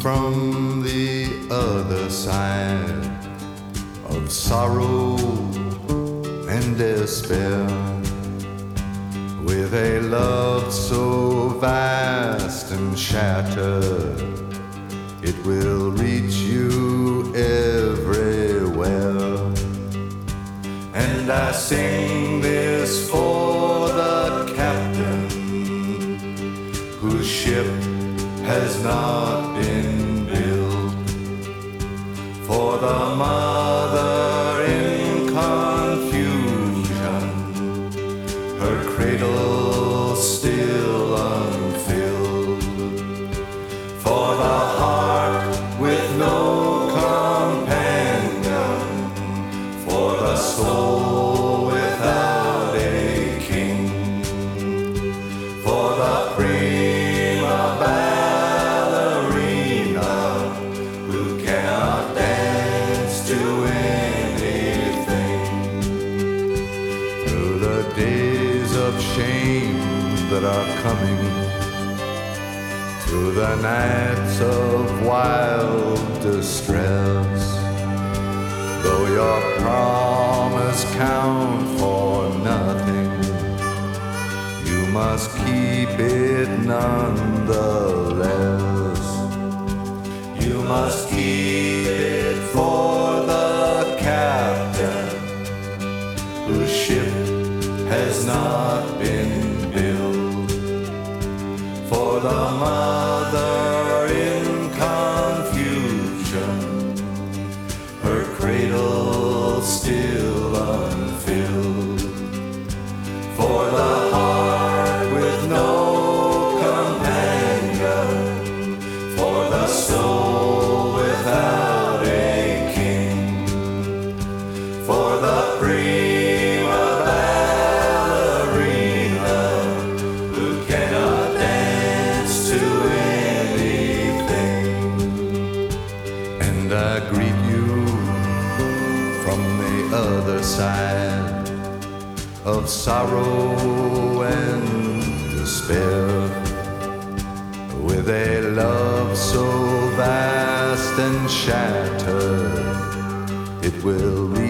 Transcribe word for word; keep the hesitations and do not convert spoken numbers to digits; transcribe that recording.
from the other side of sorrow and despair, with a love so vast and shattered, it will reach you everywhere. And I sing this for the captain whose ship has not been built, for the mother in confusion, her cradle still unfilled, for the heart with no companion, for the soul without a king, for the prima ballerina who cannot dance to anything. Through the days of shame that are coming, through the nights of wild distress, though your promise count for nothing, you must keep it nonetheless. You must keep it for the captain whose ship has not been built, for the mother in confusion, her cradle still unfilled, for the heart with no companion, for the soul without a king, for the prima ballerina who cannot dance to anything. And I greet you from the other side of sorrow and despair, with a love so vast and shattered, it will reach